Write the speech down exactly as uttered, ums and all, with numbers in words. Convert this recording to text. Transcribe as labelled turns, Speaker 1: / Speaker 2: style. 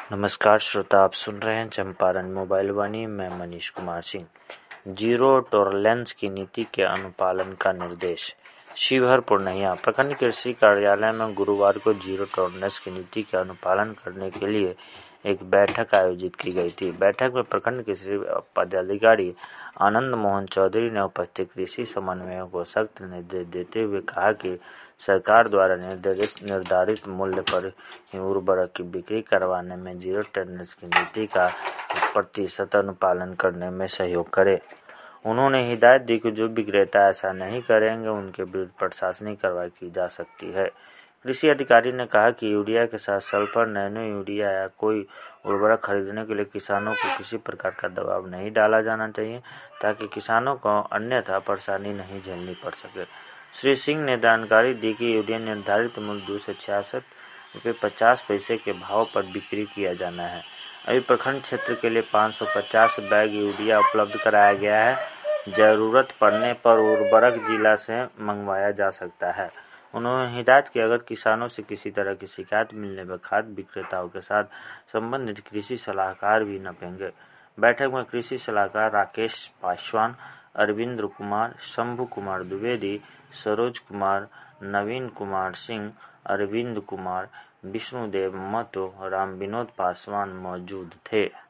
Speaker 1: नमस्कार श्रोता, आप सुन रहे हैं चंपारण मोबाइल वाणी। मैं मनीष कुमार सिंह। जीरो टॉलरेंस की नीति के अनुपालन का निर्देश। शिवहर पूर्णिया प्रखंड कृषि कार्यालय में गुरुवार को जीरो टॉलरेंस की नीति के अनुपालन करने के लिए एक बैठक आयोजित की गई थी। बैठक में प्रखंड कृषि पदाधिकारी आनंद मोहन चौधरी ने उपस्थित कृषि समन्वयों को सख्त निर्देश देते हुए कहा कि सरकार द्वारा निर्धारित निर्धारित मूल्य पर ही उर्वरक की बिक्री करवाने में जीरो टॉलरेंस की नीति का प्रतिशत अनुपालन करने में सहयोग करे। उन्होंने हिदायत दी कि जो विक्रेता ऐसा नहीं करेंगे उनके विरुद्ध प्रशासनिक कार्रवाई की जा सकती है। कृषि अधिकारी ने कहा कि यूरिया के साथ सल्फर, नैनो यूरिया या कोई उर्वरक खरीदने के लिए किसानों को किसी प्रकार का दबाव नहीं डाला जाना चाहिए, ताकि किसानों को अन्यथा परेशानी नहीं झेलनी पड़ सके। श्री सिंह ने जानकारी दी कि यूरिया निर्धारित मूल्य दो सौ छियासठ रुपये पचास पैसे के भाव पर बिक्री किया जाना है। अभी प्रखंड क्षेत्र के लिए पाँच सौ पचास बैग यूरिया उपलब्ध कराया गया है। जरूरत पड़ने पर उर्वरक जिला से मंगवाया जा सकता है। उन्होंने हिदायत की अगर किसानों से किसी तरह की शिकायत मिलने पर खाद्य विक्रेताओं के साथ संबंधित कृषि सलाहकार भी नपेंगे। बैठक में कृषि सलाहकार राकेश पासवान, अरविंद कुमार, शंभू कुमार द्विवेदी, सरोज कुमार, नवीन कुमार सिंह, अरविंद कुमार, विष्णुदेव महतो, राम विनोद पासवान मौजूद थे।